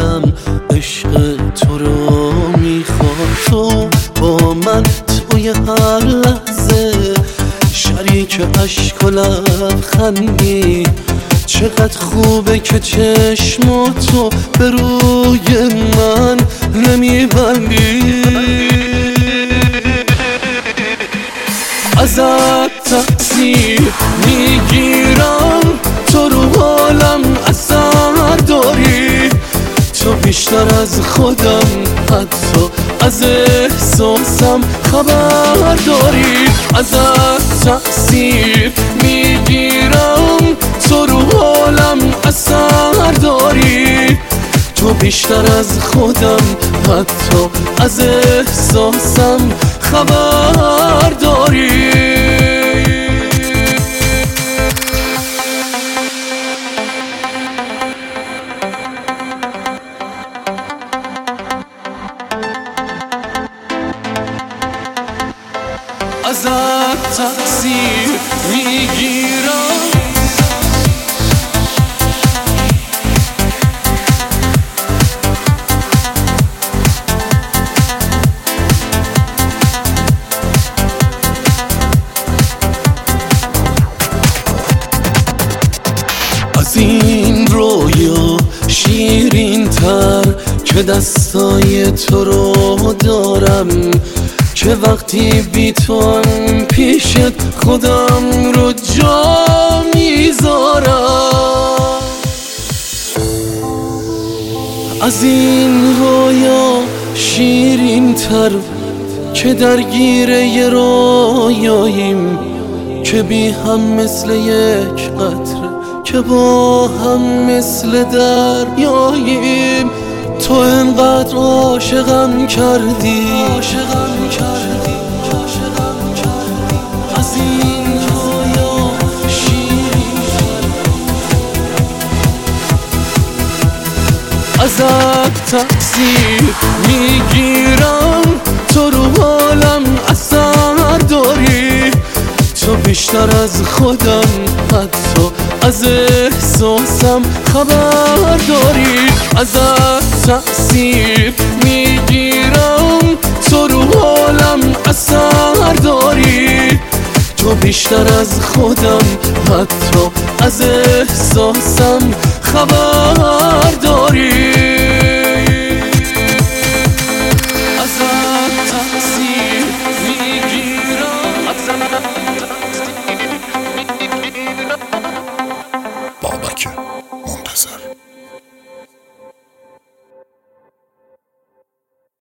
دلم عشق تو رو میخواد. تو با من توی هر لحظه شریک اشک و لبخندی. چقدر خوبه که چشماتو به روی من نمیبندی. ازت تقصیر میگیرم، تو رو حالم اثر داری. تو بیشتر از خودم حتی از احساسم خبر داری. ازت تقصیر میگیرم، تو رو حالم اثر داری. تو بیشتر از خودم حتی از احساسم خبر داری. ازت تقصیر میگیرم، از این رویا شیرین تر که دستای تو رو دارم. که وقتی بی تو هم پیشت خودم رو جا میذارم. از این رویا شیرین تر که درگیر یه رویاییم. که بی هم مثل یک قطره، که با هم مثل دریاییم. تو انقدر عاشقم کردی، از این رویا شیرین ازت تقصیر میگیرم، تو رو حالم اثر داری. تو بیشتر از خودم حتی از احساسم خبر داری. ازت تقصیر میگیرم، تو رو حالم اثر داری. تو بیشتر از خودم حتی از احساسم خبر داری.